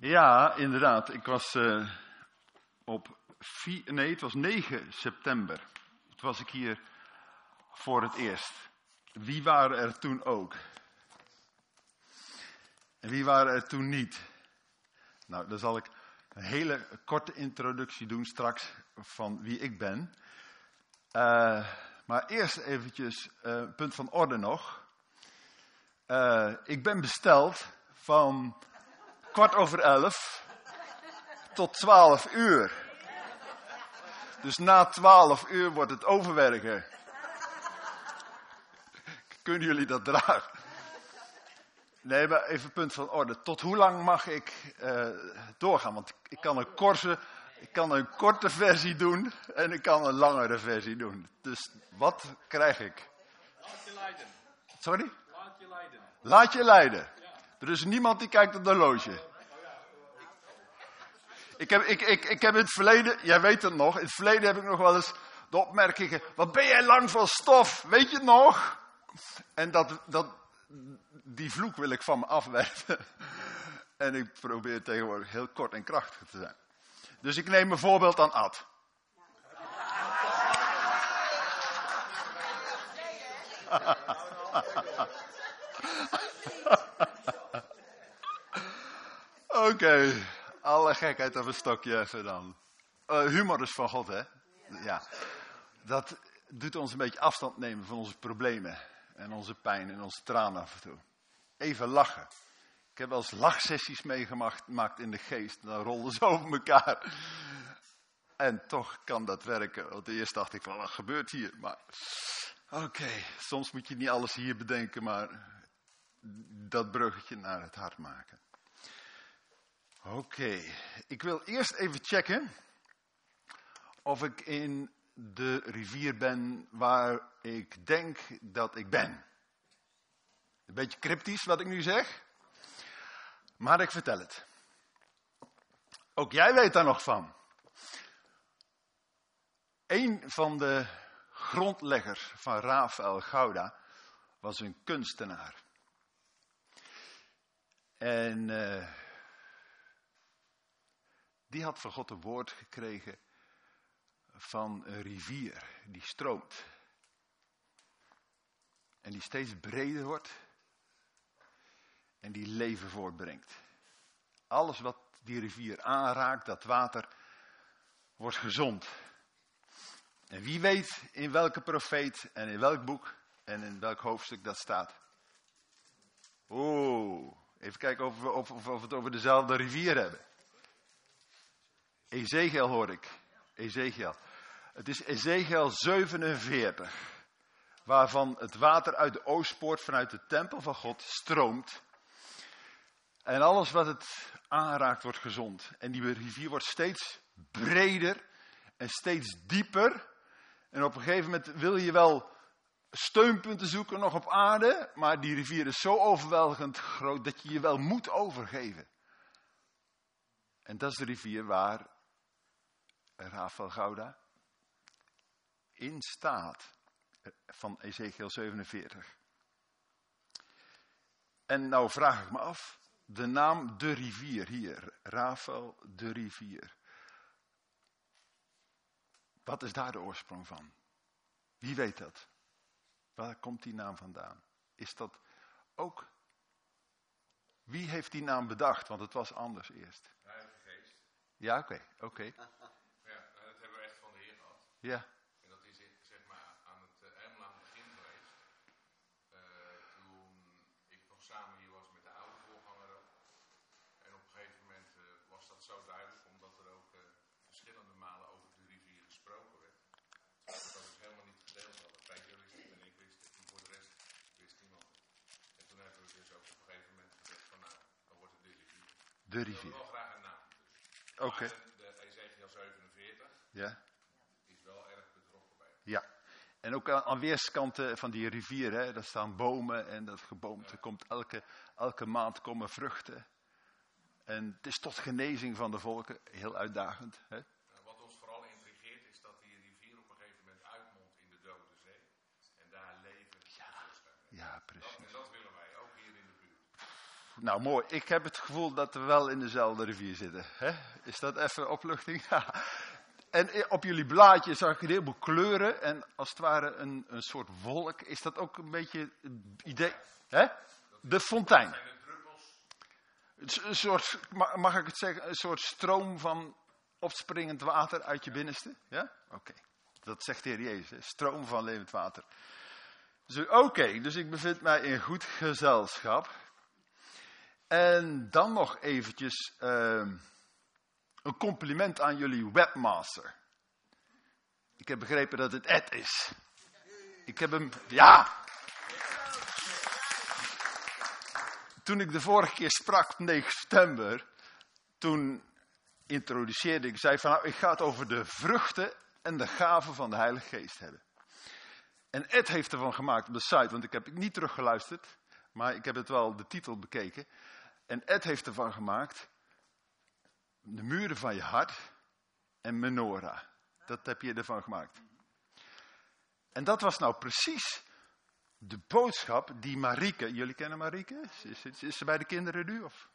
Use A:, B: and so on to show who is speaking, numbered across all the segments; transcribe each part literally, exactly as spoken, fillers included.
A: Ja, inderdaad. Ik was uh, op vier, nee, het was negen september. Toen was ik hier voor het eerst. Wie waren er toen ook? En wie waren er toen niet? Nou, dan zal ik een hele korte introductie doen straks van wie ik ben. Uh, maar eerst eventjes een uh, punt van orde nog. Uh, ik ben besteld van kwart over elf tot twaalf uur. Dus na twaalf uur wordt het overwerken. Kunnen jullie dat dragen? Nee, maar even punt van orde. Tot hoe lang mag ik uh, doorgaan? Want ik kan een korte, ik kan een korte versie doen en ik kan een langere versie doen. Dus wat krijg ik?
B: Laat je leiden.
A: Sorry?
B: Laat je leiden.
A: Laat je leiden. Er is niemand die kijkt op de horloge. Ik heb, ik, ik, ik heb in het verleden, jij weet het nog, in het verleden heb ik nog wel eens de opmerkingen, wat ben jij lang van stof, weet je het nog? En dat, dat, die vloek wil ik van me afwerpen. En ik probeer tegenwoordig heel kort en krachtig te zijn. Dus ik neem een voorbeeld aan Ad. Oké, okay. Alle gekheid op een stokje even dan. Uh, humor is van God, hè? Ja. Dat doet ons een beetje afstand nemen van onze problemen. En onze pijn en onze tranen af en toe. Even lachen. Ik heb wel eens lachsessies meegemaakt in de geest. Dan rolden ze over elkaar. En toch kan dat werken. Want eerst dacht ik van, wat gebeurt hier? Maar oké, okay. Soms moet je niet alles hier bedenken. Maar dat bruggetje naar het hart maken. Oké, okay. Ik wil eerst even checken of ik in de rivier ben waar ik denk dat ik ben. Een beetje cryptisch wat ik nu zeg, maar ik vertel het. Ook jij weet daar nog van. Een van de grondleggers van Rafael Gouda was een kunstenaar. En uh, die had van God een woord gekregen van een rivier die stroomt. En die steeds breder wordt. En die leven voortbrengt. Alles wat die rivier aanraakt, dat water, wordt gezond. En wie weet in welke profeet en in welk boek en in welk hoofdstuk dat staat. Oeh, even kijken of we, of, of we het over dezelfde rivier hebben. Ezekiel hoor ik. Ezekiel. Het is Ezekiel zevenenveertig. Waarvan het water uit de oostpoort vanuit de tempel van God stroomt. En alles wat het aanraakt wordt gezond. En die rivier wordt steeds breder en steeds dieper. En op een gegeven moment wil je wel steunpunten zoeken nog op aarde. Maar die rivier is zo overweldigend groot dat je je wel moet overgeven. En dat is de rivier waar Rafael Gouda in staat. Van Ezekiel zevenenveertig. En nou vraag ik me af. De naam de rivier hier. Rafael de rivier. Wat is daar de oorsprong van? Wie weet dat? Waar komt die naam vandaan? Is dat ook... Wie heeft die naam bedacht? Want het was anders eerst.
B: De Heilige Geest.
A: Ja, oké. Okay, oké. Okay.
B: Ja, dat hebben we echt van de Heer gehad.
A: Ja.
B: En dat is zeg maar aan het uh, helemaal aan het begin geweest. Uh, toen ik nog samen hier was met de oude voorganger ook. En op een gegeven moment uh, was dat zo duidelijk, omdat er ook uh, verschillende malen over de rivier gesproken werd. Dat is helemaal niet gedeeld hadden. Peter wist het en ik wist het. En voor de rest wist niemand het. En toen hebben we dus ook op een gegeven moment gezegd van nou, dan wordt het de rivier.
A: De rivier.
B: Ik wil wel graag een naam. Dus.
A: Oké. Okay.
B: De Ezekiel zevenenveertig.
A: Ja.
B: Is wel erg betrokken bij.
A: Ja. En ook aan, aan weerskanten van die rivier, hè, daar staan bomen en dat geboomte komt elke, elke maand komen vruchten. En het is tot genezing van de volken, heel uitdagend. Hè.
B: Wat ons vooral intrigeert is dat die rivier op een gegeven moment uitmondt in de Dode Zee. En daar leven
A: ja, ja, precies.
B: Dat, en dat willen wij ook hier in de buurt.
A: Nou, mooi. Ik heb het gevoel dat we wel in dezelfde rivier zitten. Hè? Is dat even opluchting? Ja. En op jullie blaadje zag ik een heleboel kleuren. En als het ware een, een soort wolk. Is dat ook een beetje het idee? Hè? De fontein. Een soort, mag ik het zeggen, een soort stroom van opspringend water uit je binnenste? Ja? Oké. Okay. Dat zegt de Heer Jezus. Hè? Stroom van levend water. Dus, Oké, okay, dus ik bevind mij in goed gezelschap. En dan nog eventjes uh, een compliment aan jullie webmaster. Ik heb begrepen dat het Ed is. Ik heb hem, ja. Toen ik de vorige keer sprak, negen september, toen introduceerde ik, zei van nou, ik ga het over de vruchten en de gaven van de Heilige Geest hebben. En Ed heeft ervan gemaakt op de site, want ik heb het niet teruggeluisterd, maar ik heb het wel de titel bekeken. En Ed heeft ervan gemaakt, de muren van je hart en menorah. Dat heb je ervan gemaakt. En dat was nou precies de boodschap die Marieke, jullie kennen Marieke? Is, is, is ze bij de kinderen nu? Of?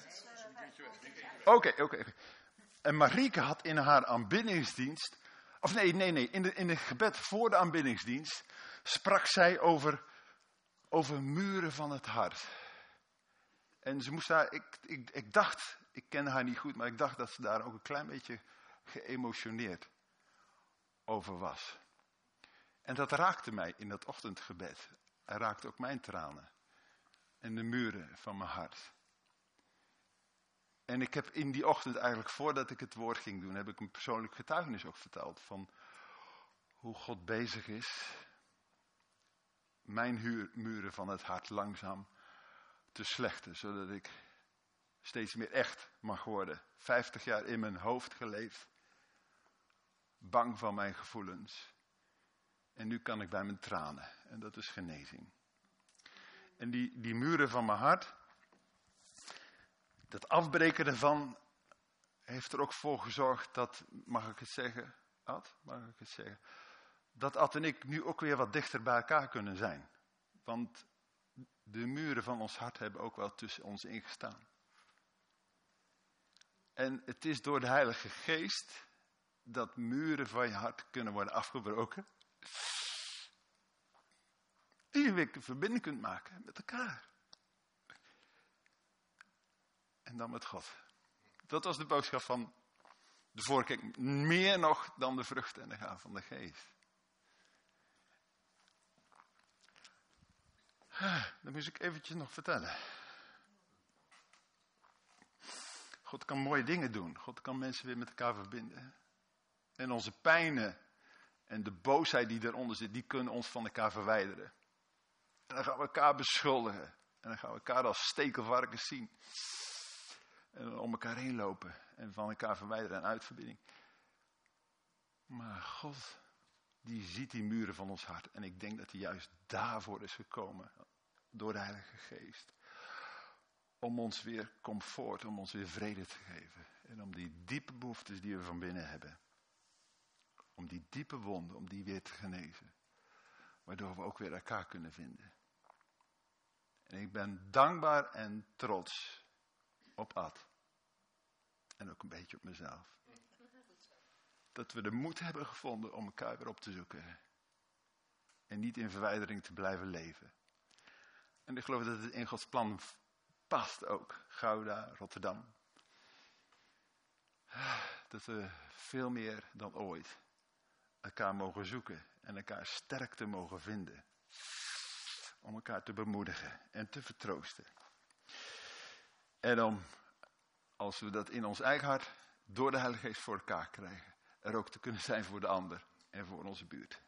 A: Oké, oké, oké. En Marieke had in haar aanbiddingsdienst, of nee, nee, nee, in, de, in het gebed voor de aanbiddingsdienst, sprak zij over, over muren van het hart. En ze moest daar, ik, ik, ik dacht, ik ken haar niet goed, maar ik dacht dat ze daar ook een klein beetje geëmotioneerd over was. En dat raakte mij in dat ochtendgebed. En raakte ook mijn tranen. En de muren van mijn hart. En ik heb in die ochtend eigenlijk, voordat ik het woord ging doen, heb ik een persoonlijk getuigenis ook verteld. Van hoe God bezig is mijn huur, muren van het hart langzaam te slechten. Zodat ik steeds meer echt mag worden. Vijftig jaar in mijn hoofd geleefd. Bang van mijn gevoelens. En nu kan ik bij mijn tranen. En dat is genezing. En die, die muren van mijn hart. Dat afbreken ervan. Heeft er ook voor gezorgd dat. Mag ik het zeggen? Ad? Mag ik het zeggen? Dat Ad en ik nu ook weer wat dichter bij elkaar kunnen zijn. Want de muren van ons hart hebben ook wel tussen ons ingestaan. En het is door de Heilige Geest. Dat muren van je hart kunnen worden afgebroken. Die je weer een verbinding kunt maken met elkaar. En dan met God. Dat was de boodschap van de vorige keer. Meer nog dan de vruchten en de gaven van de Geest. Dat moest ik eventjes nog vertellen. God kan mooie dingen doen. God kan mensen weer met elkaar verbinden. En onze pijnen en de boosheid die eronder zit, die kunnen ons van elkaar verwijderen. En dan gaan we elkaar beschuldigen. En dan gaan we elkaar als stekelvarkens zien. En dan om elkaar heen lopen. En van elkaar verwijderen en uitverbinding. Maar God, die ziet die muren van ons hart. En ik denk dat hij juist daarvoor is gekomen. Door de Heilige Geest. Om ons weer comfort, om ons weer vrede te geven. En om die diepe behoeftes die we van binnen hebben. Om die diepe wonden, om die weer te genezen. Waardoor we ook weer elkaar kunnen vinden. En ik ben dankbaar en trots op Ad. En ook een beetje op mezelf. Dat we de moed hebben gevonden om elkaar weer op te zoeken. En niet in verwijdering te blijven leven. En ik geloof dat het in Gods plan past ook. Gouda, Rotterdam. Dat we veel meer dan ooit elkaar mogen zoeken. En elkaar sterkte mogen vinden. Om elkaar te bemoedigen en te vertroosten. En om, als we dat in ons eigen hart, door de Heilige Geest voor elkaar krijgen. Er ook te kunnen zijn voor de ander en voor onze buurt.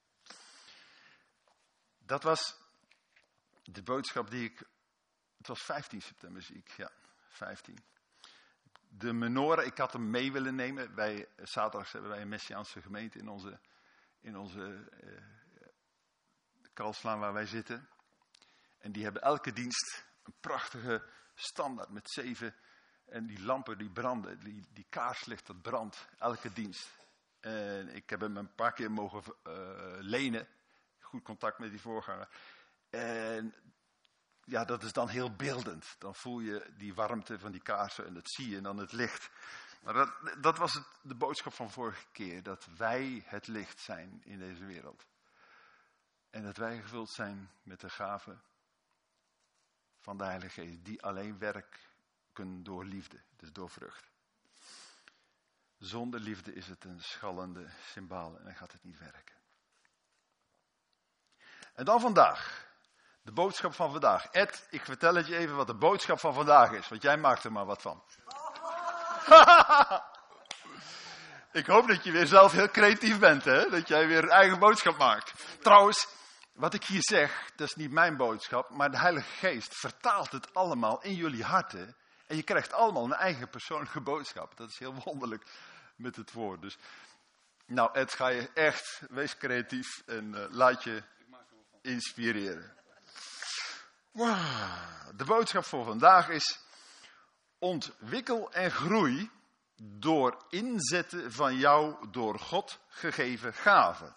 A: Dat was de boodschap die ik, het was vijftien september zie ik, ja, vijftien. De menorah, ik had hem mee willen nemen. Wij, zaterdags hebben wij een Messiaanse gemeente in onze, in onze uh, Kalslaan waar wij zitten. En die hebben elke dienst een prachtige standaard met zeven. En die lampen die branden, die, die kaarslicht dat brandt, elke dienst. En ik heb hem een paar keer mogen uh, lenen. Goed contact met die voorganger. En ja, dat is dan heel beeldend. Dan voel je die warmte van die kaarsen en dat zie je en dan het licht. Maar dat, dat was het, de boodschap van vorige keer. Dat wij het licht zijn in deze wereld. En dat wij gevuld zijn met de gaven van de Heilige Geest. Die alleen werken door liefde. Dus door vrucht. Zonder liefde is het een schallende symbool en dan gaat het niet werken. En dan vandaag. De boodschap van vandaag. Ed, ik vertel het je even wat de boodschap van vandaag is. Want jij maakt er maar wat van. Ik hoop dat je weer zelf heel creatief bent. Hè? Dat jij weer een eigen boodschap maakt. Trouwens, wat ik hier zeg, dat is niet mijn boodschap. Maar de Heilige Geest vertaalt het allemaal in jullie harten. En je krijgt allemaal een eigen persoonlijke boodschap. Dat is heel wonderlijk met het woord. Dus, nou Ed, ga je echt, wees creatief en uh, laat je inspireren. Wow. De boodschap voor vandaag is: ontwikkel en groei door inzetten van jouw door God gegeven gaven.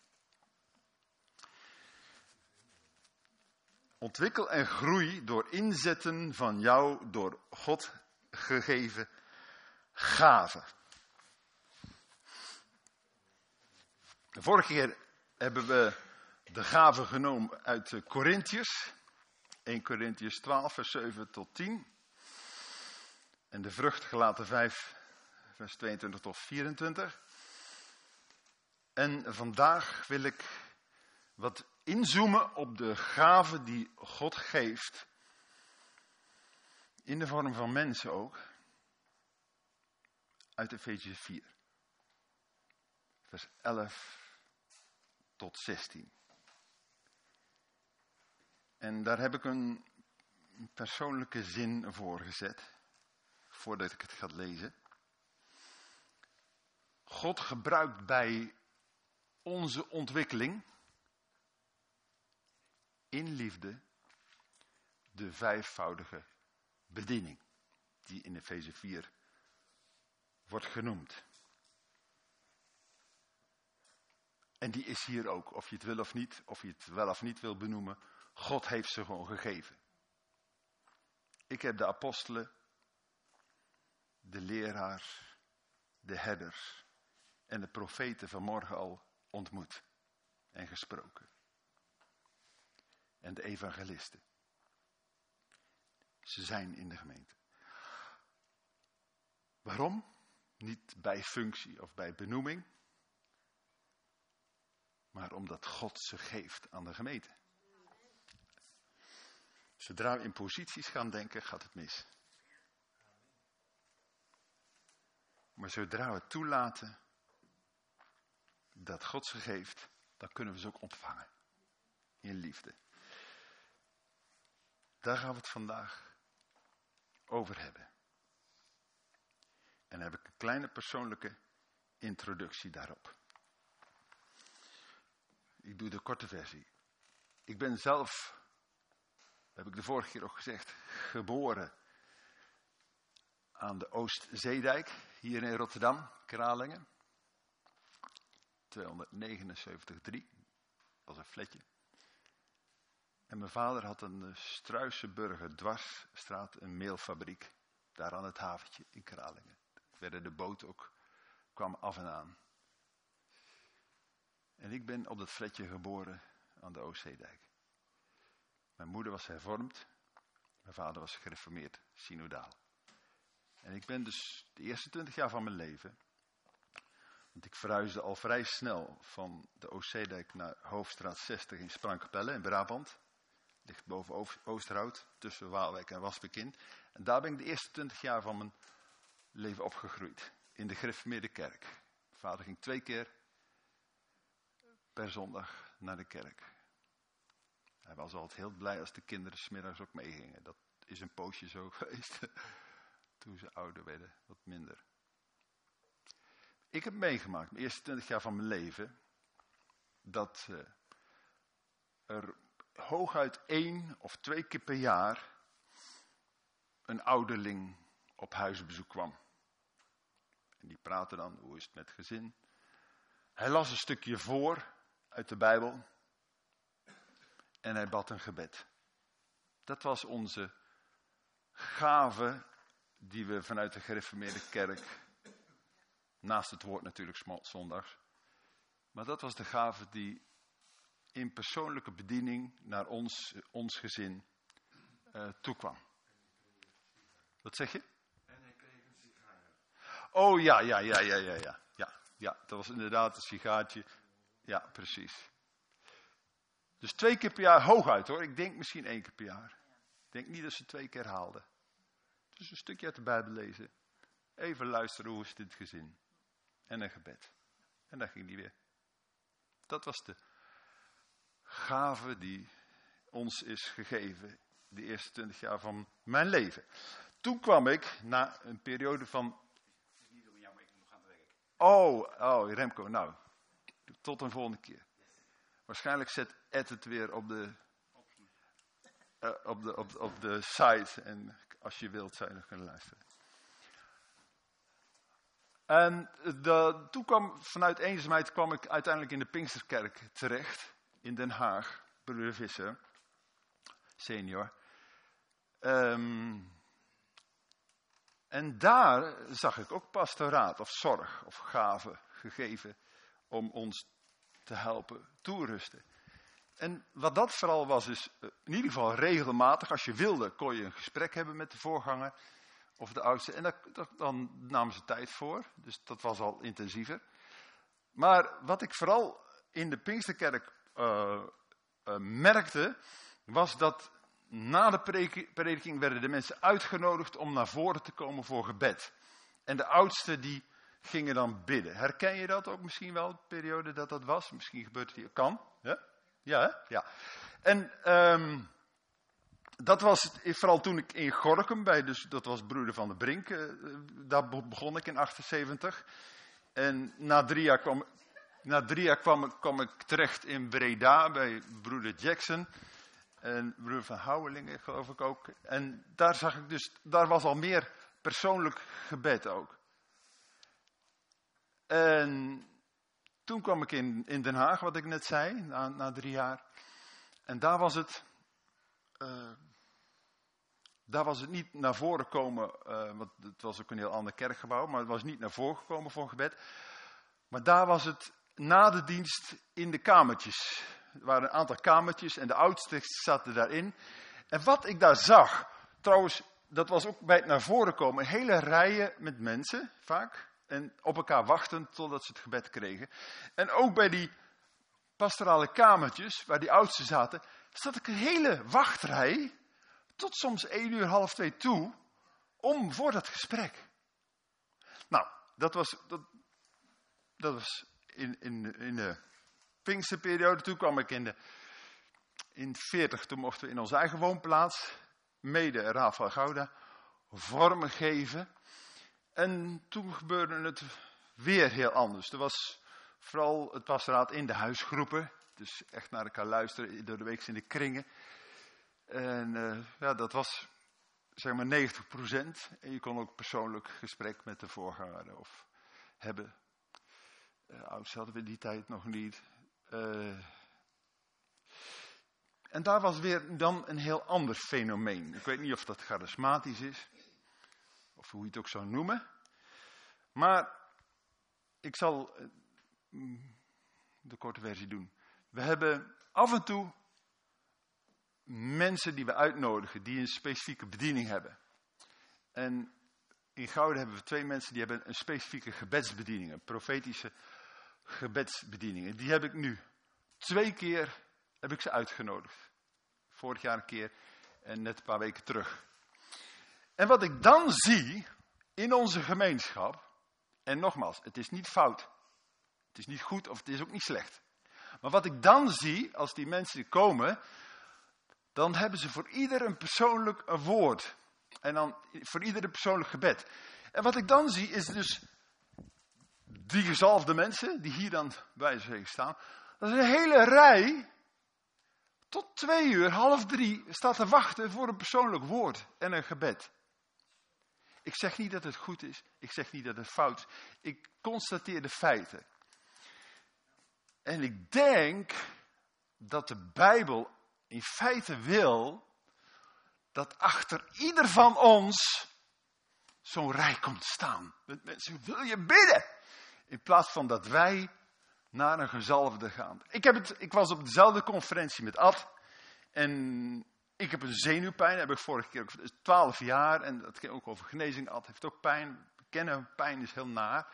A: Ontwikkel en groei door inzetten van jouw door God gegeven gaven. De vorige keer hebben we de gaven genomen uit de Korintiërs. eerste Korintiërs twaalf, vers zeven tot tien. En de vrucht gelaten vijf, vers tweeëntwintig tot vierentwintig. En vandaag wil ik wat inzoomen op de gaven die God geeft. In de vorm van mensen ook. Uit Efesiërs vier. Vers elf tot zestien. En daar heb ik een persoonlijke zin voor gezet. Voordat ik het ga lezen. God gebruikt bij onze ontwikkeling in liefde de vijfvoudige bediening. Die in Efeze vier wordt genoemd. En die is hier ook, of je het wil of niet, of je het wel of niet wil benoemen. God heeft ze gewoon gegeven. Ik heb de apostelen, de leraars, de herders en de profeten vanmorgen al ontmoet en gesproken. En de evangelisten. Ze zijn in de gemeente. Waarom? Niet bij functie of bij benoeming. Maar omdat God ze geeft aan de gemeente. Zodra we in posities gaan denken, gaat het mis. Maar zodra we toelaten dat God ze geeft, dan kunnen we ze ook ontvangen. In liefde. Daar gaan we het vandaag over hebben. En dan heb ik een kleine persoonlijke introductie daarop. Ik doe de korte versie. Ik ben zelf, heb ik de vorige keer ook gezegd, geboren aan de Oostzeedijk, hier in Rotterdam, Kralingen. tweehonderdnegenenzeventig drie, dat was een fletje. En mijn vader had een Struisenburger dwarsstraat, een meelfabriek, daar aan het haventje in Kralingen. Daar werden de boten ook, kwamen af en aan. En ik ben op dat fletje geboren aan de Oostzeedijk. Mijn moeder was hervormd, mijn vader was gereformeerd, synodaal. En ik ben dus de eerste twintig jaar van mijn leven, want ik verhuisde al vrij snel van de Oostzeedijk naar Hoofdstraat zestig in Sprangkapelle in Brabant. Ligt boven Oosterhout, tussen Waalwijk en Wasbekin. En daar ben ik de eerste twintig jaar van mijn leven opgegroeid. In de gereformeerde kerk. Mijn vader ging twee keer per zondag naar de kerk. Hij was altijd heel blij als de kinderen 's middags ook meegingen. Dat is een poosje zo geweest. Toen ze ouder werden, wat minder. Ik heb meegemaakt, de eerste twintig jaar van mijn leven, dat uh, er hooguit één of twee keer per jaar een ouderling op huisbezoek kwam. En die praatte dan, hoe is het met het gezin? Hij las een stukje voor uit de Bijbel en hij bad een gebed. Dat was onze gave die we vanuit de gereformeerde kerk, naast het woord natuurlijk 's zondags, maar dat was de gave die in persoonlijke bediening naar ons, ons gezin uh, toekwam. Wat zeg je?
B: En hij kreeg een sigaar.
A: Oh ja, ja, ja, ja, ja, ja, ja, ja. Dat was inderdaad een sigaartje. Ja, precies. Dus twee keer per jaar hooguit hoor. Ik denk misschien één keer per jaar. Ik denk niet dat ze twee keer haalden. Dus een stukje uit de Bijbel lezen. Even luisteren, hoe is dit gezin? En een gebed. En dan ging die weer. Dat was de gave die ons is gegeven. De eerste twintig jaar van mijn leven. Toen kwam ik na een periode van...
C: Niet om jou, maar ik moet nog aan het werk.
A: Oh, oh, Remco, nou. Tot een volgende keer. Waarschijnlijk zet Ed het weer op de, uh, op de, op, op de site. En als je wilt, zou je nog kunnen luisteren. En de, toen kwam, vanuit eenzaamheid kwam ik uiteindelijk in de Pinksterkerk terecht. In Den Haag. Broeder Visser. Senior. Um, en daar zag ik ook pastoraat of zorg of gave gegeven om ons te helpen toerusten. En wat dat vooral was, is in ieder geval regelmatig, als je wilde, kon je een gesprek hebben met de voorganger of de oudste. En dat, dat, dan namen ze tijd voor, dus dat was al intensiever. Maar wat ik vooral in de Pinksterkerk uh, uh, merkte, was dat na de prediking werden de mensen uitgenodigd om naar voren te komen voor gebed. En de oudsten die gingen dan bidden. Herken je dat ook misschien wel, de periode dat dat was? Misschien gebeurt het hier. Kan? Ja? Ja, hè? Ja. En um, dat was vooral toen ik in Gorinchem, bij, dus dat was broeder Van der Brink, uh, daar begon ik in achtenzeventig. En na drie jaar kwam, na drie jaar kwam, kwam ik terecht in Breda bij broeder Jackson. En broeder Van Houwelingen geloof ik ook. En daar zag ik dus, daar was al meer persoonlijk gebed ook. En toen kwam ik in, in Den Haag, wat ik net zei, na, na drie jaar. En daar was het, uh, daar was het niet naar voren komen, uh, want het was ook een heel ander kerkgebouw, maar het was niet naar voren gekomen voor gebed. Maar daar was het na de dienst in de kamertjes. Er waren een aantal kamertjes en de oudsten zaten daarin. En wat ik daar zag, trouwens, dat was ook bij het naar voren komen, hele rijen met mensen, vaak. En op elkaar wachten totdat ze het gebed kregen. En ook bij die pastorale kamertjes, waar die oudsten zaten, zat ik een hele wachtrij, tot soms één uur, half twee toe, om voor dat gesprek. Nou, dat was, dat, dat was in, in, in de Pinksterperiode. Toen kwam ik in de in veertig, toen mochten we in onze eigen woonplaats, mede Rafael Gouda, vormen geven. En toen gebeurde het weer heel anders. Er was vooral het pastoraat in de huisgroepen. Dus echt naar elkaar luisteren, door de week in de kringen. En uh, ja, dat was zeg maar negentig procent. En je kon ook persoonlijk gesprek met de voorganger of hebben. Uh, ouders hadden we die tijd nog niet. Uh, en daar was weer dan een heel ander fenomeen. Ik weet niet of dat charismatisch is. Of hoe je het ook zou noemen. Maar ik zal uh, de korte versie doen. We hebben af en toe mensen die we uitnodigen, die een specifieke bediening hebben. En in Gouden hebben we twee mensen die hebben een specifieke gebedsbediening, een profetische gebedsbediening. Die heb ik nu twee keer heb ik ze uitgenodigd. Vorig jaar een keer en net een paar weken terug. En wat ik dan zie in onze gemeenschap, en nogmaals, het is niet fout, het is niet goed of het is ook niet slecht. Maar wat ik dan zie, als die mensen komen, dan hebben ze voor ieder een persoonlijk een woord. En dan voor ieder een persoonlijk gebed. En wat ik dan zie is dus die gezalfde mensen, die hier dan bij zich staan. Dat is een hele rij, tot twee uur, half drie, staat te wachten voor een persoonlijk woord en een gebed. Ik zeg niet dat het goed is, ik zeg niet dat het fout is. Ik constateer de feiten. En ik denk dat de Bijbel in feite wil dat achter ieder van ons zo'n rij komt staan. Met mensen, wil je bidden? In plaats van dat wij naar een gezalfde gaan. Ik, heb het, ik was op dezelfde conferentie met Ad. En ik heb een zenuwpijn. Dat heb ik vorige keer ook. twaalf jaar. En dat ging ook over genezing. Ad heeft ook pijn. We kennen pijn is heel naar.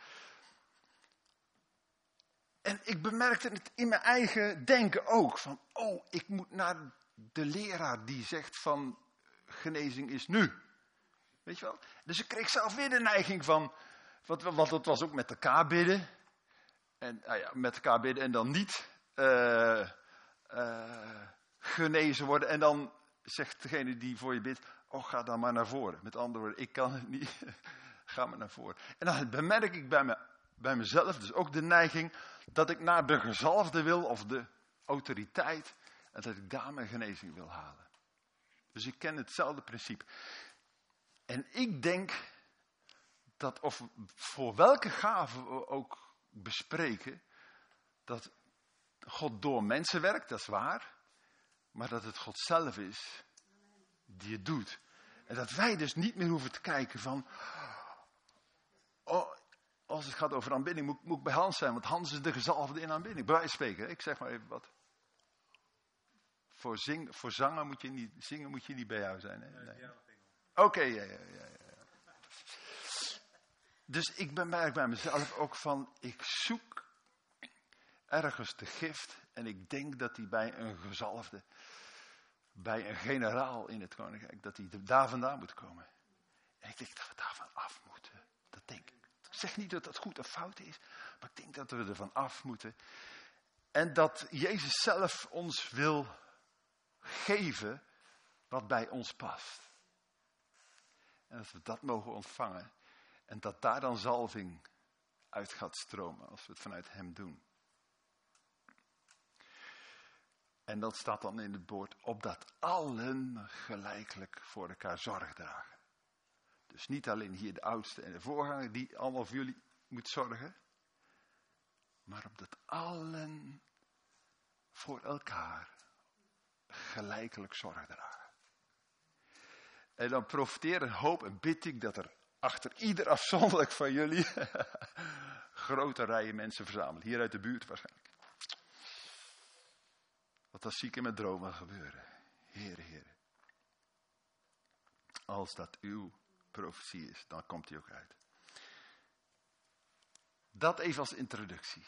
A: En ik bemerkte het in mijn eigen denken ook. Van, oh, ik moet naar de leraar die zegt van genezing is nu. Weet je wel? Dus ik kreeg zelf weer de neiging van, want, want het was ook met elkaar bidden. En nou ja, met elkaar bidden en dan niet uh, uh, genezen worden. En dan zegt degene die voor je bidt, oh ga dan maar naar voren. Met andere woorden, ik kan het niet, ga maar naar voren. En dan bemerk ik bij, me, bij mezelf dus ook de neiging dat ik naar de gezalfde wil of de autoriteit. En dat ik daar mijn genezing wil halen. Dus ik ken hetzelfde principe. En ik denk dat of voor welke gave we ook bespreken, dat God door mensen werkt, dat is waar. Maar dat het God zelf is die het doet. En dat wij dus niet meer hoeven te kijken van, oh, als het gaat over aanbidding, moet, moet ik bij Hans zijn, want Hans is de gezalfde in aanbidding. Bij wijze van spreken, ik zeg maar even wat. Voor, zing, voor zangen moet je niet, zingen moet je niet bij jou zijn. Hè? Nee. Oké, okay, ja, ja, ja, ja. Dus ik bemerk bij mezelf ook van, ik zoek ergens de gift en ik denk dat die bij een gezalfde, bij een generaal in het koninkrijk, dat die daar vandaan moet komen. En ik denk dat we daarvan af moeten. Dat denk ik. Ik zeg niet dat dat goed of fout is, maar ik denk dat we ervan af moeten. En dat Jezus zelf ons wil geven wat bij ons past. En dat we dat mogen ontvangen. En dat daar dan zalving uit gaat stromen als we het vanuit hem doen. En dat staat dan in het woord, opdat allen gelijkelijk voor elkaar zorg dragen. Dus niet alleen hier de oudste en de voorganger die allemaal voor jullie moet zorgen. Maar opdat allen voor elkaar gelijkelijk zorg dragen. En dan profiteer en hoop en bid ik dat er achter ieder afzonderlijk van jullie grote rijen mensen verzamelen. Hier uit de buurt waarschijnlijk. Want dat zie ik in mijn dromen gebeuren. Here, here. Als dat uw profetie is, dan komt die ook uit. Dat even als introductie.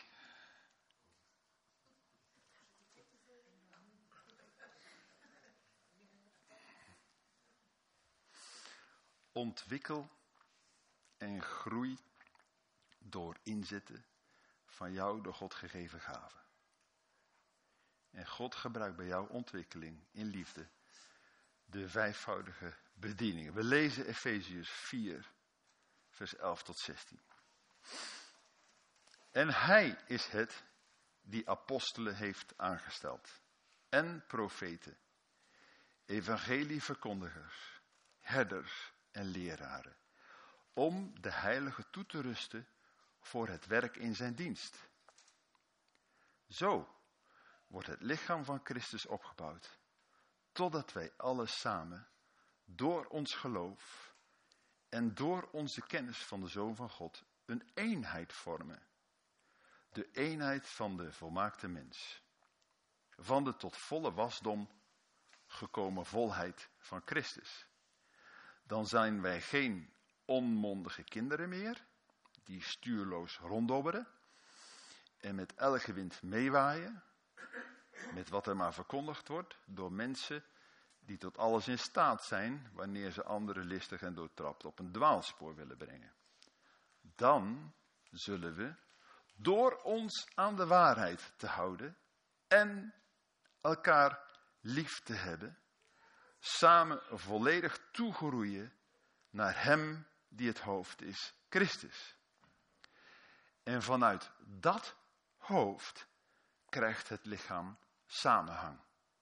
A: Ontwikkel en groei door inzetten van jou door God gegeven gaven. En God gebruikt bij jouw ontwikkeling in liefde de vijfvoudige bedieningen. We lezen Efeziërs vier, vers elf tot zestien. En hij is het die apostelen heeft aangesteld. En profeten, evangelieverkondigers, herders en leraren. Om de heiligen toe te rusten voor het werk in zijn dienst. Zo wordt het lichaam van Christus opgebouwd, totdat wij alle samen, door ons geloof en door onze kennis van de Zoon van God, een eenheid vormen. De eenheid van de volmaakte mens. Van de tot volle wasdom gekomen volheid van Christus. Dan zijn wij geen onmondige kinderen meer, die stuurloos ronddobberen en met elke wind meewaaien, met wat er maar verkondigd wordt door mensen die tot alles in staat zijn, wanneer ze anderen listig en doortrapt op een dwaalspoor willen brengen. Dan zullen we, door ons aan de waarheid te houden en elkaar lief te hebben, samen volledig toegroeien naar hem die het hoofd is, Christus. En vanuit dat hoofd krijgt het lichaam samenhang.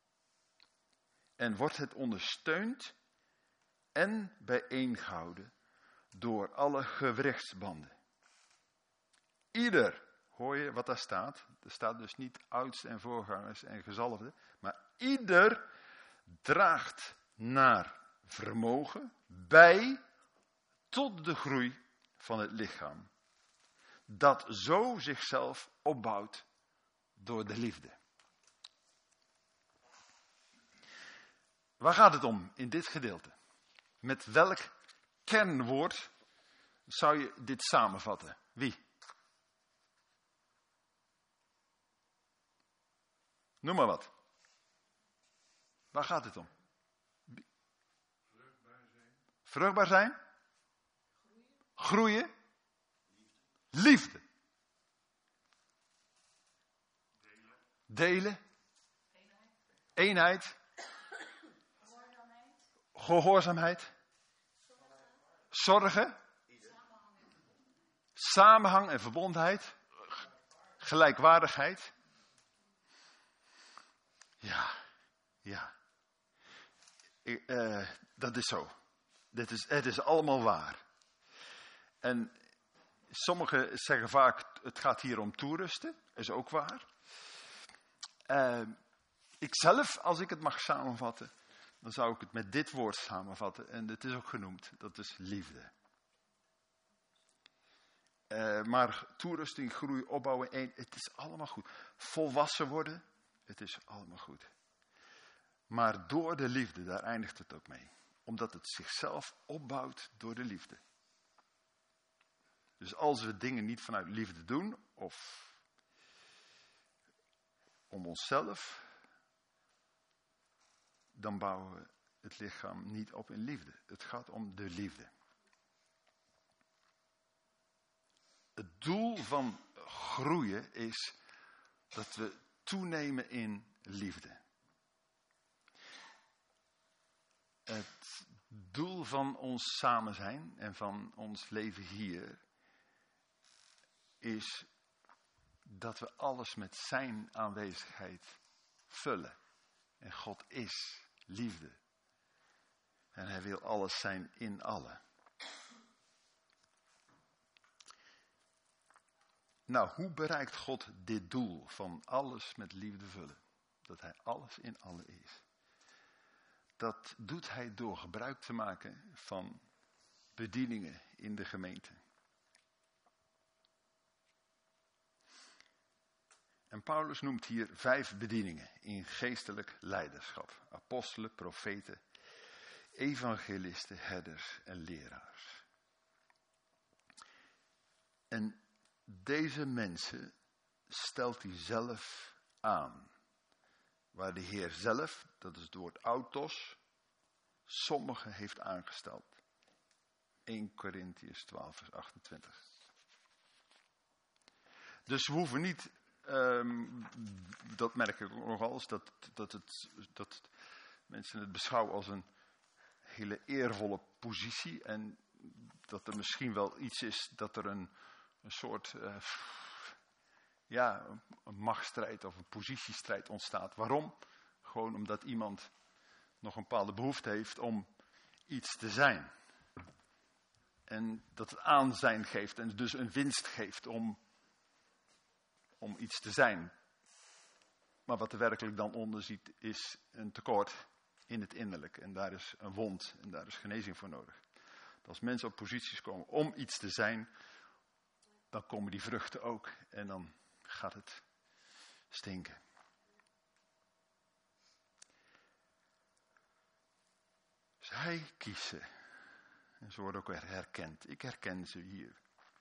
A: En wordt het ondersteund en bijeengehouden door alle gewrichtsbanden. Ieder, hoor je wat daar staat? Er staat dus niet oudsten en voorgangers en gezalfden, maar ieder draagt naar vermogen bij tot de groei van het lichaam. Dat zo zichzelf opbouwt door de liefde. Waar gaat het om in dit gedeelte? Met welk kernwoord zou je dit samenvatten? Wie? Noem maar wat. Waar gaat het om?
B: Vruchtbaar zijn.
A: Vruchtbaar zijn? Groeien? Liefde.
B: Delen.
A: Delen? Eenheid?
D: Gehoorzaamheid.
A: Gehoorzaamheid? Zorgen? Samenhang en verbondenheid? Gelijkwaardigheid? Ja, ja. Ik, uh, dat is zo. Dit is, het is allemaal waar. En sommigen zeggen vaak, het gaat hier om toerusten. Is ook waar. Uh, ikzelf, als ik het mag samenvatten, dan zou ik het met dit woord samenvatten. En het is ook genoemd. Dat is liefde. Uh, maar toerusting, groei, opbouwen, één, het is allemaal goed. Volwassen worden, het is allemaal goed. Maar door de liefde, daar eindigt het ook mee. Omdat het zichzelf opbouwt door de liefde. Dus als we dingen niet vanuit liefde doen, of om onszelf, dan bouwen we het lichaam niet op in liefde. Het gaat om de liefde. Het doel van groeien is dat we toenemen in liefde. Het doel van ons samen zijn en van ons leven hier is dat we alles met zijn aanwezigheid vullen. En God is liefde. En hij wil alles zijn in allen. Nou, hoe bereikt God dit doel van alles met liefde vullen? Dat hij alles in allen is. Dat doet hij door gebruik te maken van bedieningen in de gemeente. En Paulus noemt hier vijf bedieningen in geestelijk leiderschap. Apostelen, profeten, evangelisten, herders en leraars. En deze mensen stelt hij zelf aan. Waar de Heer zelf, dat is het woord autos, sommigen heeft aangesteld. Eerste Korintiërs twaalf vers achtentwintig. Dus we hoeven niet, um, dat merk ik ook nogal eens, dat, dat, het, dat mensen het beschouwen als een hele eervolle positie. En dat er misschien wel iets is, dat er een, een soort, uh, ja, een machtsstrijd of een positiestrijd ontstaat. Waarom? Gewoon omdat iemand nog een bepaalde behoefte heeft om iets te zijn. En dat het aanzijn geeft en dus een winst geeft om, om iets te zijn. Maar wat er werkelijk dan onder ziet is een tekort in het innerlijk. En daar is een wond en daar is genezing voor nodig. Als mensen op posities komen om iets te zijn, dan komen die vruchten ook en dan gaat het stinken. Zij kiezen. En ze worden ook weer herkend. Ik herken ze hier.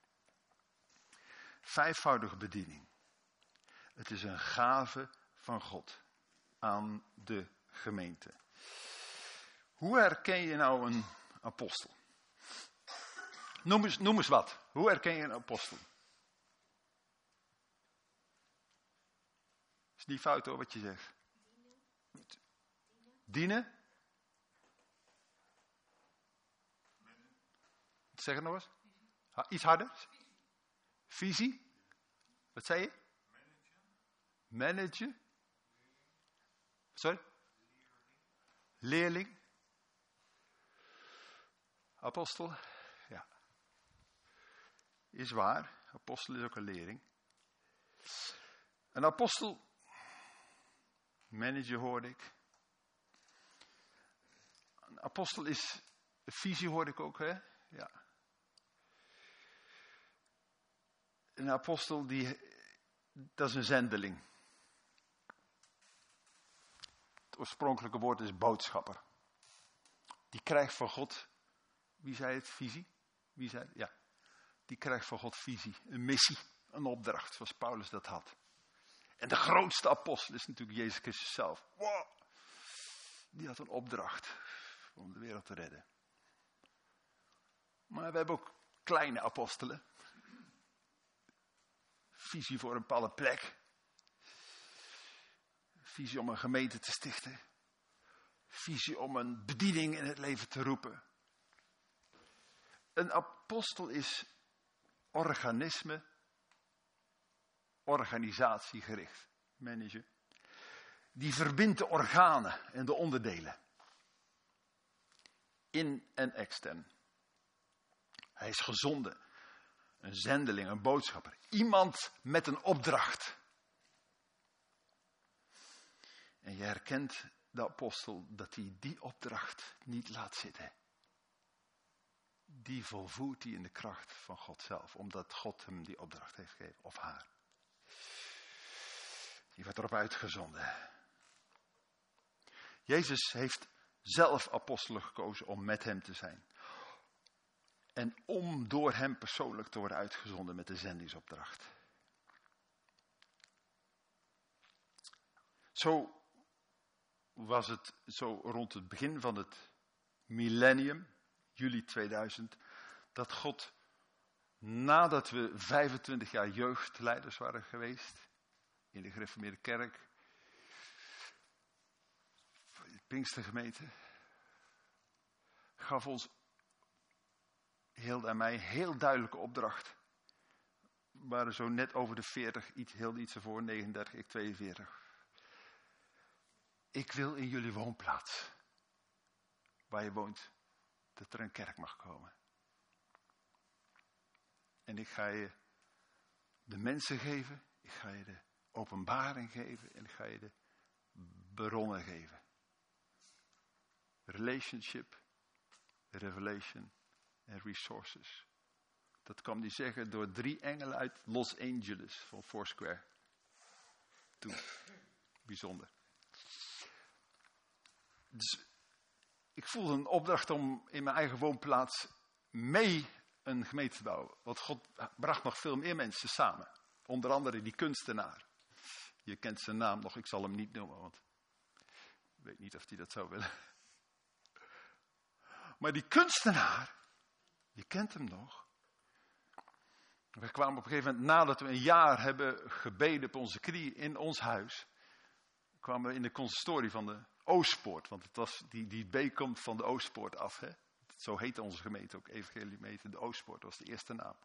A: Vijfvoudige bediening. Het is een gave van God aan de gemeente. Hoe herken je nou een apostel? Noem eens, noem eens wat. Hoe herken je een apostel? Is niet fout hoor wat je zegt. Dienen? Zeg het nog eens. Ha, iets harder. Visie. Wat zei je? Manager. Sorry? Leerling. Apostel. Ja. Is waar. Apostel is ook een leerling. Een apostel. Manager hoorde ik. Een apostel is visie, hoorde ik ook, hè? Ja. Een apostel, die, dat is een zendeling. Het oorspronkelijke woord is boodschapper. Die krijgt van God, wie zei het, visie? Wie zei het? Ja. Die krijgt van God visie, een missie, een opdracht, zoals Paulus dat had. En de grootste apostel is natuurlijk Jezus Christus zelf. Wow. Die had een opdracht om de wereld te redden. Maar we hebben ook kleine apostelen. Visie voor een bepaalde plek. Visie om een gemeente te stichten. Visie om een bediening in het leven te roepen. Een apostel is organisme, organisatiegericht, manager. Die verbindt de organen en de onderdelen. In en extern. Hij is gezonden. Een zendeling, een boodschapper. Iemand met een opdracht. En je herkent de apostel dat hij die opdracht niet laat zitten. Die volvoert hij in de kracht van God zelf. Omdat God hem die opdracht heeft gegeven. Of haar. Die wordt erop uitgezonden. Jezus heeft zelf apostelen gekozen om met hem te zijn. En om door hem persoonlijk te worden uitgezonden met de zendingsopdracht. Zo was het zo rond het begin van het millennium, juli tweeduizend, dat God, nadat we vijfentwintig jaar jeugdleiders waren geweest, in de gereformeerde kerk, de Pinkstergemeente, gaf ons heel en mij heel duidelijke opdracht. We waren zo net over de veertig, iets, heel iets ervoor, negenendertig, ik tweeënveertig. Ik wil in jullie woonplaats, waar je woont, dat er een kerk mag komen. En ik ga je de mensen geven, ik ga je de openbaring geven en ik ga je de bronnen geven. Relationship, revelation en resources. Dat kwam die zeggen door drie engelen uit Los Angeles van Foursquare. Toen. Bijzonder. Dus ik voelde een opdracht om in mijn eigen woonplaats mee een gemeente te bouwen. Want God bracht nog veel meer mensen samen. Onder andere die kunstenaar. Je kent zijn naam nog, ik zal hem niet noemen, want ik weet niet of hij dat zou willen. Maar die kunstenaar, je kent hem nog. We kwamen op een gegeven moment, nadat we een jaar hebben gebeden op onze knie in ons huis, kwamen we in de consistorie van de Oostpoort. Want het was, die, die B komt van de Oostpoort af. Hè? Zo heette onze gemeente ook, Evangelie Gemeente, de Oostpoort, dat was de eerste naam.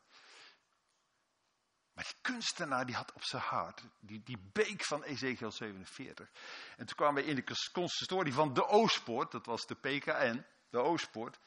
A: Maar die kunstenaar die had op zijn hart, die, die beek van Ezekiel zevenenveertig. En toen kwamen we in de consistorie van de Oostpoort, dat was de P K N, de Oostpoort.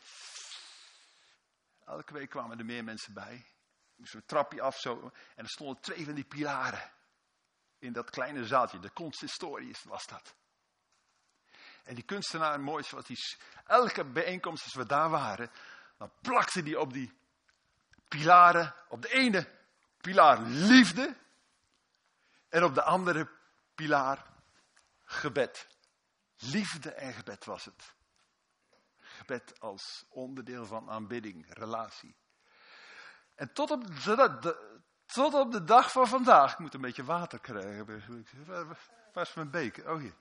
A: Elke week kwamen er meer mensen bij. Moesten we een trapje af zo. En er stonden twee van die pilaren. In dat kleine zaaltje. De consistorie was dat. En die kunstenaar, het mooiste was, die, elke bijeenkomst als we daar waren, dan plakte die op die pilaren. Op de ene pilaar liefde. En op de andere pilaar gebed. Liefde en gebed was het. Gebed als onderdeel van aanbidding, relatie. En tot op de, de, tot op de dag van vandaag, ik moet een beetje water krijgen. Waar is mijn beker? Oh hier.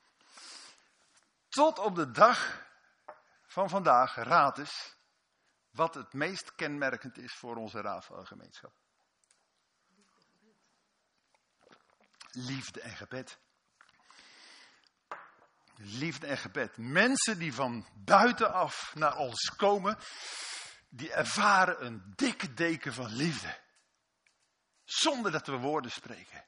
A: Tot op de dag van vandaag raadt eens wat het meest kenmerkend is voor onze Rafael-gemeenschap. Liefde en gebed. Liefde en gebed. Mensen die van buitenaf naar ons komen, die ervaren een dikke deken van liefde. Zonder dat we woorden spreken.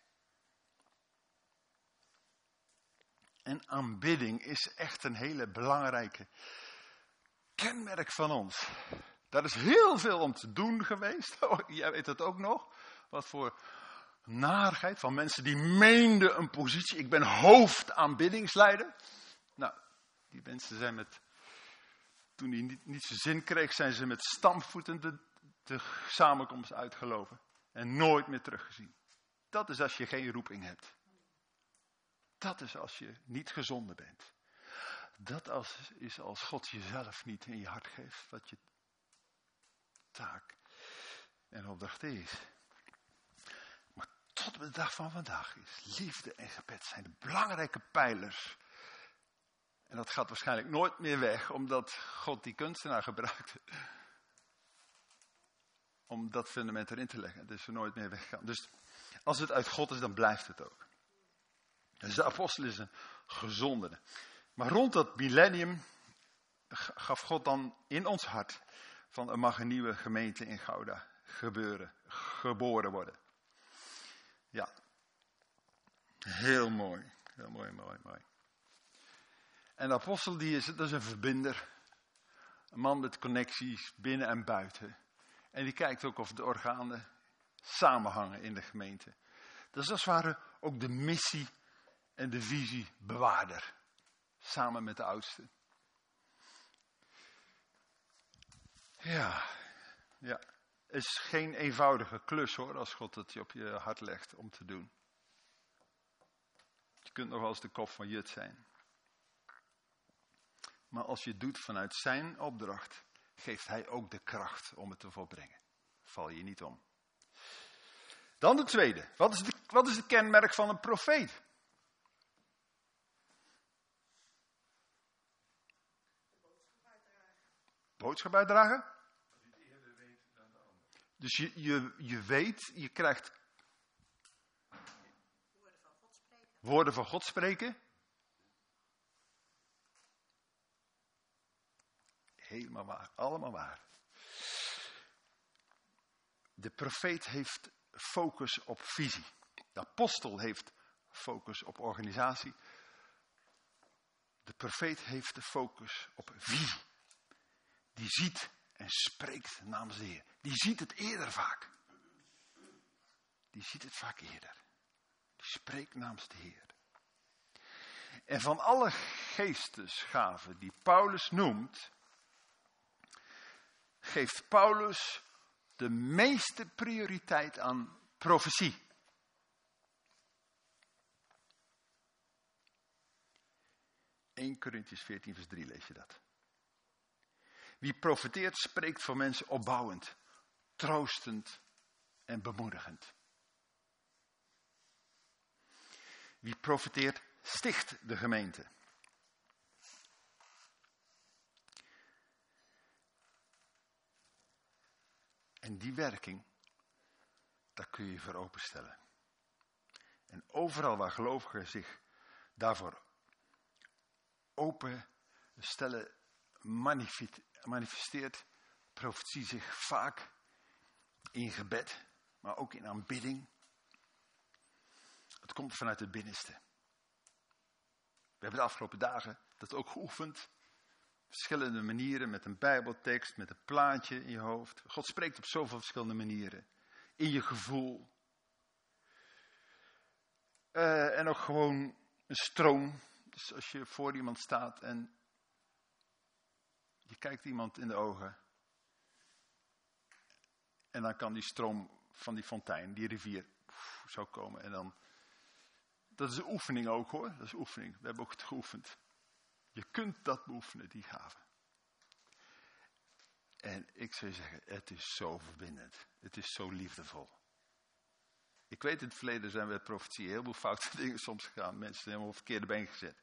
A: En aanbidding is echt een hele belangrijke kenmerk van ons. Daar is heel veel om te doen geweest. Oh, jij weet het ook nog. Wat voor narigheid van mensen die meenden een positie. Ik ben hoofdaanbiddingsleider. Nou, die mensen zijn met toen hij niet, niet zijn zin kreeg, zijn ze met stampvoeten de, de samenkomst uitgelopen. En nooit meer teruggezien. Dat is als je geen roeping hebt. Dat is als je niet gezonden bent. Dat als, is als God jezelf niet in je hart geeft, wat je taak en opdracht is. Maar tot op de dag van vandaag is liefde en gebed zijn de belangrijke pijlers. En dat gaat waarschijnlijk nooit meer weg, omdat God die kunstenaar gebruikte. Om dat fundament erin te leggen. Dus er nooit meer weggaan. Dus als het uit God is, dan blijft het ook. Dus de apostel is een gezondene. Maar rond dat millennium gaf God dan in ons hart van er mag een nieuwe gemeente in Gouda gebeuren, geboren worden. Ja, heel mooi, heel mooi, mooi, mooi. En de apostel die is, dat is een verbinder, een man met connecties binnen en buiten. En die kijkt ook of de organen samenhangen in de gemeente. Dat is als het ware ook de missie en de visie bewaarder. Samen met de oudsten. Ja, ja. Het is geen eenvoudige klus hoor, als God het je op je hart legt om te doen. Je kunt nog wel eens de kop van Jut zijn. Maar als je het doet vanuit zijn opdracht, geeft hij ook de kracht om het te volbrengen. Val je niet om. Dan de tweede. Wat is, de, wat is het kenmerk van een profeet? Boodschap uitdragen? Dus je, je, je weet, je krijgt
D: Woorden van God spreken.
A: woorden van God spreken. Helemaal waar, allemaal waar. De profeet heeft focus op visie. De apostel heeft focus op organisatie. De profeet heeft de focus op visie. Die ziet en spreekt namens de Heer. Die ziet het eerder vaak. Die ziet het vaak eerder. Die spreekt namens de Heer. En van alle geestesgaven die Paulus noemt, geeft Paulus de meeste prioriteit aan profetie. Eerste Korintiërs veertien vers drie lees je dat. Wie profeteert spreekt voor mensen opbouwend, troostend en bemoedigend. Wie profeteert sticht de gemeente. En die werking, daar kun je voor openstellen. En overal waar gelovigen zich daarvoor openstellen, manifesteert profetie zich vaak in gebed, maar ook in aanbidding. Het komt vanuit het binnenste. We hebben de afgelopen dagen dat ook geoefend. Verschillende manieren, met een bijbeltekst, met een plaatje in je hoofd. God spreekt op zoveel verschillende manieren. In je gevoel. Uh, en ook gewoon een stroom. Dus als je voor iemand staat en je kijkt iemand in de ogen. En dan kan die stroom van die fontein, die rivier, pff, zo komen. En dan, dat is een oefening ook hoor. Dat is een oefening. We hebben ook het geoefend. Je kunt dat beoefenen, die gave. En ik zou zeggen, het is zo verbindend. Het is zo liefdevol. Ik weet, in het verleden zijn we met profetie heel veel foute dingen soms gegaan. Mensen zijn helemaal op verkeerde been gezet.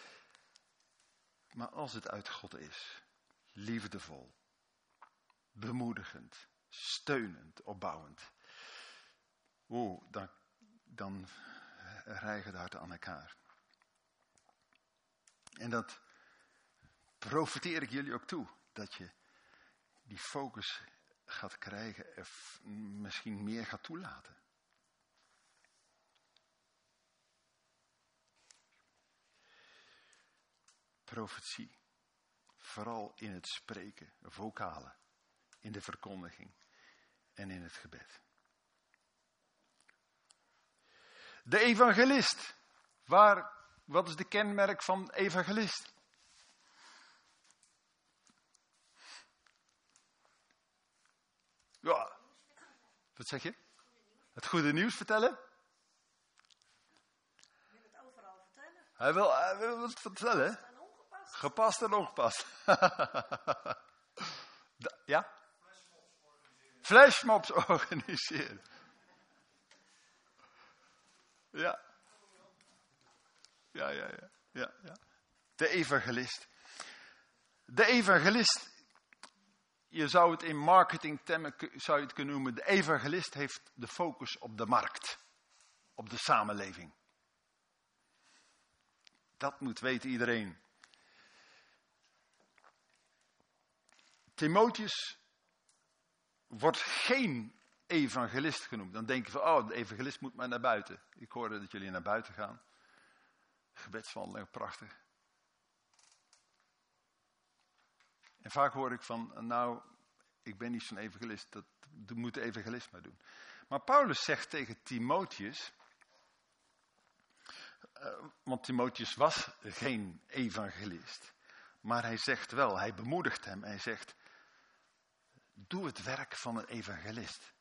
A: Maar als het uit God is, liefdevol, bemoedigend, steunend, opbouwend. Oeh, dan, dan rijgen de harten aan elkaar. En dat profeteer ik jullie ook toe. Dat je die focus gaat krijgen en misschien meer gaat toelaten. Profetie. Vooral in het spreken, vocalen, in de verkondiging en in het gebed. De evangelist. Waar, wat is de kenmerk van evangelist? Wat zeg je? Het goede nieuws vertellen?
E: Je wil het overal vertellen.
A: Hij wil, hij wil het vertellen.
E: En ongepast.
A: Gepast en ongepast. Da- ja? Flashmobs organiseren. Ja. Ja, ja, ja. ja, ja. De evangelist. De evangelist, je zou het in marketingtermen zou je het kunnen noemen. De evangelist heeft de focus op de markt. Op de samenleving. Dat moet weten iedereen. Timotheus wordt geen evangelist genoemd. Dan denk je van, oh, de evangelist moet maar naar buiten. Ik hoorde dat jullie naar buiten gaan. Gebedswandeling, prachtig. En vaak hoor ik van, nou, ik ben niet zo'n evangelist. Dat moet de evangelist maar doen. Maar Paulus zegt tegen Timotheus, uh, want Timotheus was geen evangelist. Maar hij zegt wel, hij bemoedigt hem. Hij zegt, doe het werk van een evangelist.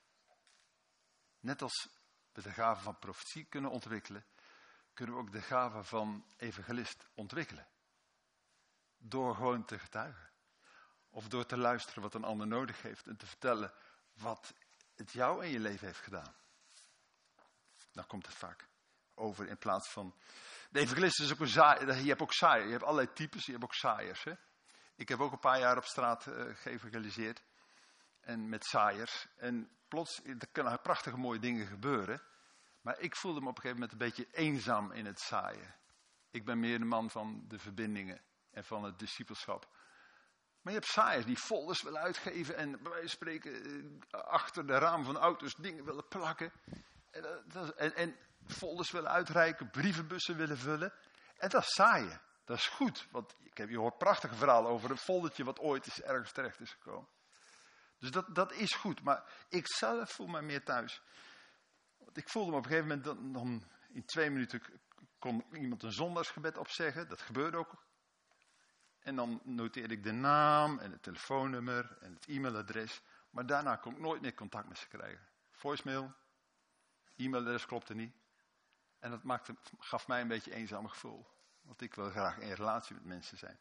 A: Net als we de gave van profetie kunnen ontwikkelen, kunnen we ook de gave van evangelist ontwikkelen. Door gewoon te getuigen. Of door te luisteren wat een ander nodig heeft en te vertellen wat het jou in je leven heeft gedaan. Dan komt het vaak over in plaats van... De evangelist is ook een zaaier. Je hebt ook zaaier. Je hebt allerlei types. Je hebt ook zaaiers. Hè? Ik heb ook een paar jaar op straat uh, geëvangeliseerd. En met zaaiers. En plots, er kunnen prachtige mooie dingen gebeuren. Maar ik voelde me op een gegeven moment een beetje eenzaam in het zaaien. Ik ben meer de man van de verbindingen en van het discipelschap. Maar je hebt zaaiers die folders willen uitgeven en bij wijze van spreken achter de ramen van auto's dingen willen plakken. En, en, en folders willen uitreiken, brievenbussen willen vullen. En dat is zaaien. Dat is goed. Want ik heb, je hoort prachtige verhalen over een foldertje wat ooit is ergens terecht is gekomen. Dus dat, dat is goed. Maar ik zelf voel me meer thuis. Want ik voelde me op een gegeven moment, dan, dan in twee minuten kon iemand een zondagsgebed opzeggen. Dat gebeurde ook. En dan noteerde ik de naam en het telefoonnummer en het e-mailadres. Maar daarna kon ik nooit meer contact met ze krijgen. Voicemail, e-mailadres klopte niet. En dat maakte, gaf mij een beetje een eenzaam gevoel. Want ik wil graag in relatie met mensen zijn.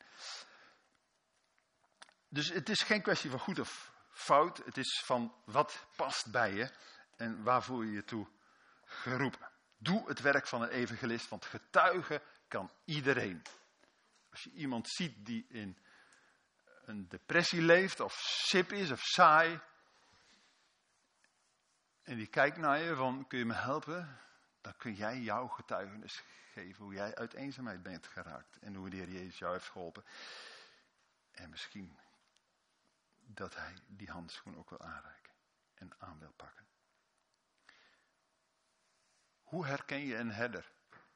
A: Dus het is geen kwestie van goed of fout. Het is van wat past bij je en waar voel je je toe geroepen. Doe het werk van een evangelist, want getuigen kan iedereen. Als je iemand ziet die in een depressie leeft, of sip is, of saai. En die kijkt naar je van, kun je me helpen? Dan kun jij jouw getuigenis geven, hoe jij uit eenzaamheid bent geraakt. En hoe de Heer Jezus jou heeft geholpen. En misschien dat hij die handschoen ook wil aanreiken. En aan wil pakken. Hoe herken je een herder?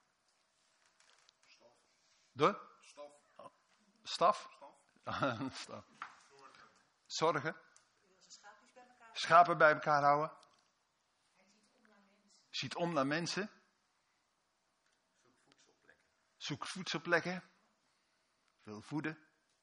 A: Door? Staf? Staf. Zorgen. Schapen bij elkaar houden. Ziet om naar mensen. Zoekt voedselplekken. Wil voeden.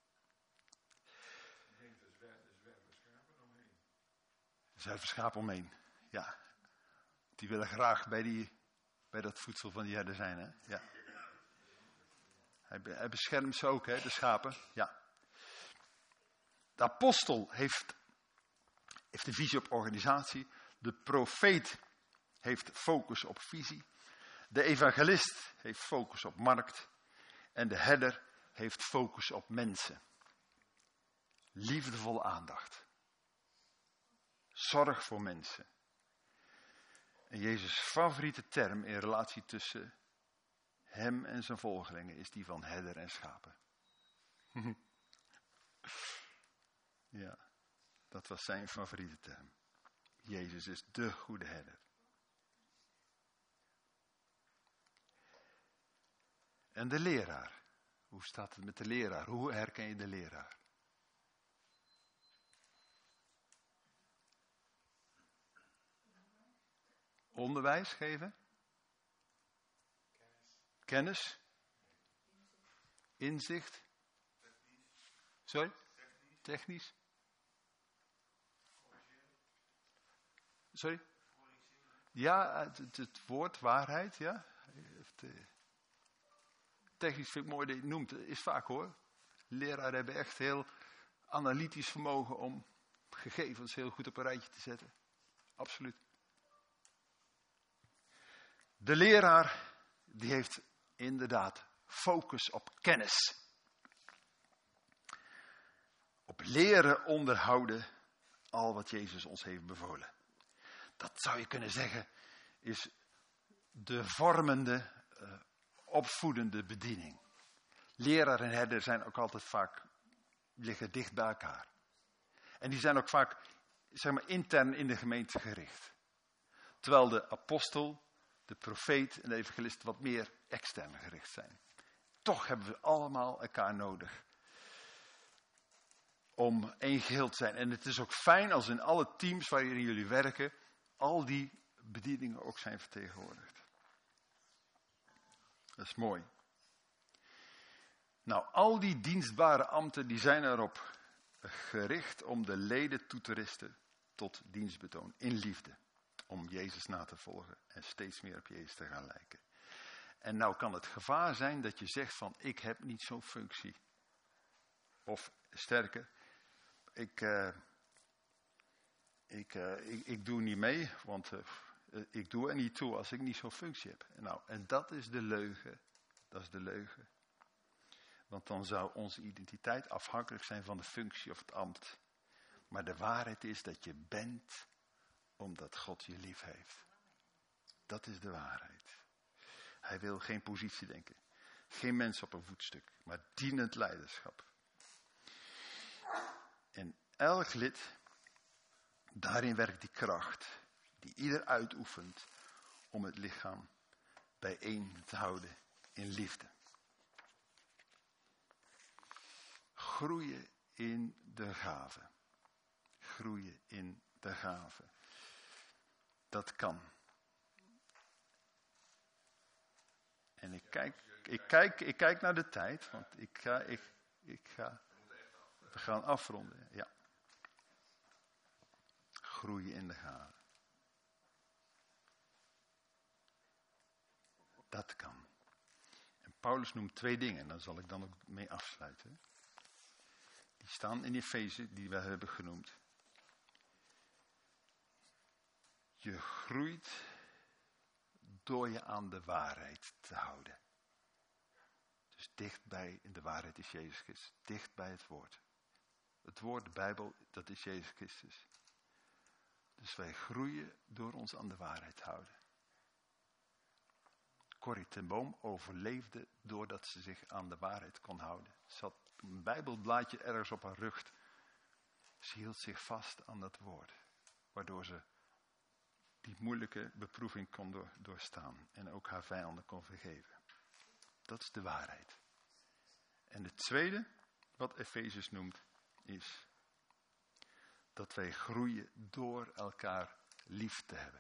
A: Zwerven schapen omheen. Ja. Die willen graag bij, die, bij dat voedsel van die herder zijn. Hè? Ja. Hij, hij beschermt ze ook, hè, de schapen. Ja. De apostel heeft, heeft een visie op organisatie. De profeet heeft focus op visie. De evangelist heeft focus op markt. En de herder heeft focus op mensen. Liefdevolle aandacht. Zorg voor mensen. En Jezus' favoriete term in relatie tussen hem en zijn volgelingen is die van herder en schapen. Ja, dat was zijn favoriete term. Jezus is de goede herder. En de leraar. Hoe staat het met de leraar? Hoe herken je de leraar? Onderwijs geven? Kennis? Inzicht? Sorry? Technisch? Sorry? Ja, het, het, het woord waarheid, ja. Het, uh, technisch vind ik mooi dat je het noemt. Is vaak hoor. Leraren hebben echt heel analytisch vermogen om gegevens heel goed op een rijtje te zetten. Absoluut. De leraar, die heeft inderdaad focus op kennis. Op leren onderhouden al wat Jezus ons heeft bevolen. Dat zou je kunnen zeggen is de vormende, uh, opvoedende bediening. Leraar en herder zijn ook altijd vaak, liggen dicht bij elkaar. En die zijn ook vaak, zeg maar, intern in de gemeente gericht. Terwijl de apostel, de profeet en de evangelist wat meer extern gericht zijn. Toch hebben we allemaal elkaar nodig. Om één geheel te zijn. En het is ook fijn als in alle teams waarin jullie werken, al die bedieningen ook zijn vertegenwoordigd. Dat is mooi. Nou, al die dienstbare ambten die zijn erop gericht om de leden toe te rusten tot dienstbetoon in liefde. Om Jezus na te volgen en steeds meer op Jezus te gaan lijken. En nou kan het gevaar zijn dat je zegt van ik heb niet zo'n functie. Of sterker, ik, uh, ik, uh, ik, ik doe niet mee, want uh, ik doe er niet toe als ik niet zo'n functie heb. Nou, en dat is de leugen. Dat is de leugen. Want dan zou onze identiteit afhankelijk zijn van de functie of het ambt. Maar de waarheid is dat je bent omdat God je lief heeft. Dat is de waarheid. Hij wil geen positie denken. Geen mens op een voetstuk. Maar dienend leiderschap. En elk lid, daarin werkt die kracht. Die ieder uitoefent om het lichaam bijeen te houden in liefde. Groeien in de gave. Groeien in de gave. Dat kan. En ik kijk, ik kijk, ik kijk naar de tijd, want ik ga, ik, ik ga, we gaan afronden. Ja. Groeien in de gave. Dat kan. En Paulus noemt twee dingen, daar zal ik dan ook mee afsluiten. Die staan in Efeze, die we hebben genoemd. Je groeit door je aan de waarheid te houden. Dus dicht bij, in de waarheid is Jezus Christus. Dicht bij het woord. Het woord, de Bijbel, dat is Jezus Christus. Dus wij groeien door ons aan de waarheid te houden. Corrie ten Boom overleefde doordat ze zich aan de waarheid kon houden. Ze had een Bijbelblaadje ergens op haar rug. Ze hield zich vast aan dat woord. Waardoor ze die moeilijke beproeving kon door, doorstaan. En ook haar vijanden kon vergeven. Dat is de waarheid. En het tweede, wat Efezes noemt, is dat wij groeien door elkaar lief te hebben.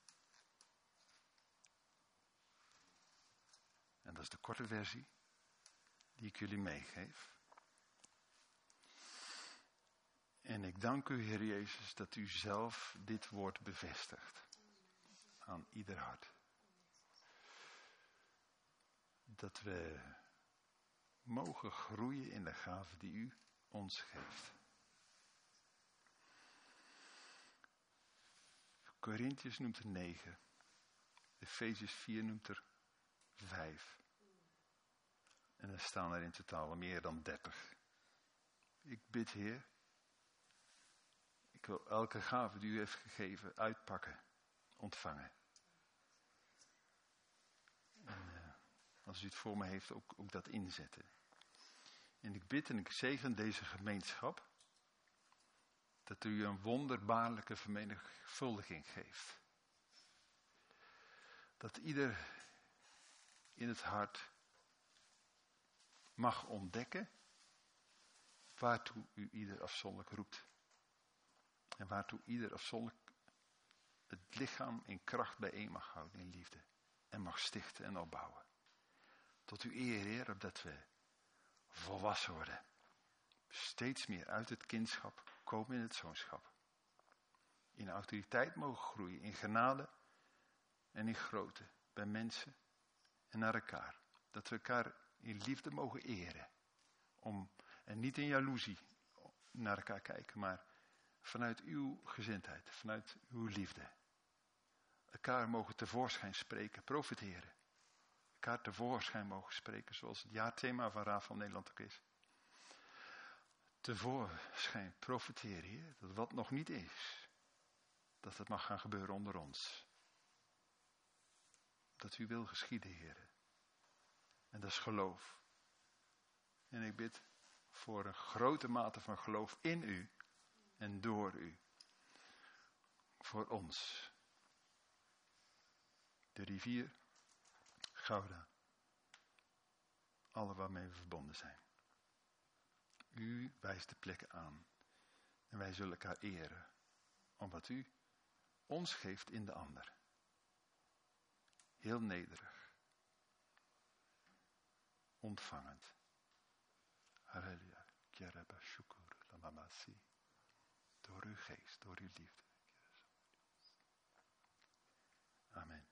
A: En dat is de korte versie die ik jullie meegeef. En ik dank u, Heer Jezus, dat u zelf dit woord bevestigt aan ieder hart. Dat we mogen groeien in de gave die u ons geeft. Korintiërs noemt er negen. Efezes vier noemt er vijf. En er staan er in totaal meer dan dertig. Ik bid, Heer, ik wil elke gave die u heeft gegeven uitpakken, ontvangen. En uh, als u het voor me heeft, ook, ook dat inzetten. En ik bid en ik zegen deze gemeenschap, dat u een wonderbaarlijke vermenigvuldiging geeft. Dat ieder in het hart mag ontdekken waartoe u ieder afzonderlijk roept. En waartoe ieder afzonderlijk het lichaam in kracht bijeen mag houden in liefde. En mag stichten en opbouwen. Tot uw eer, Heer, opdat we volwassen worden. Steeds meer uit het kindschap komen in het zoonschap. in autoriteit mogen groeien, in genade en in grootte, bij mensen en naar elkaar. Dat we elkaar in liefde mogen eren. Om, en niet in jaloezie naar elkaar kijken, maar vanuit uw gezindheid, vanuit uw liefde. Elkaar mogen tevoorschijn spreken, profiteren. Elkaar tevoorschijn mogen spreken, zoals het jaarthema van Raad van Nederland ook is. Tevoorschijn, profiteren, Heer, dat wat nog niet is, dat het mag gaan gebeuren onder ons. Dat u wil geschieden, Heer. En dat is geloof. En ik bid voor een grote mate van geloof in u en door u. Voor ons. De rivier Gouda. Alle waarmee we verbonden zijn. U wijst de plekken aan. En wij zullen elkaar eren. Omdat u ons geeft in de ander. Heel nederig. Ontvangend. Halleluja. Kereba shukur lamamasi. Door uw geest, door uw liefde. Amen.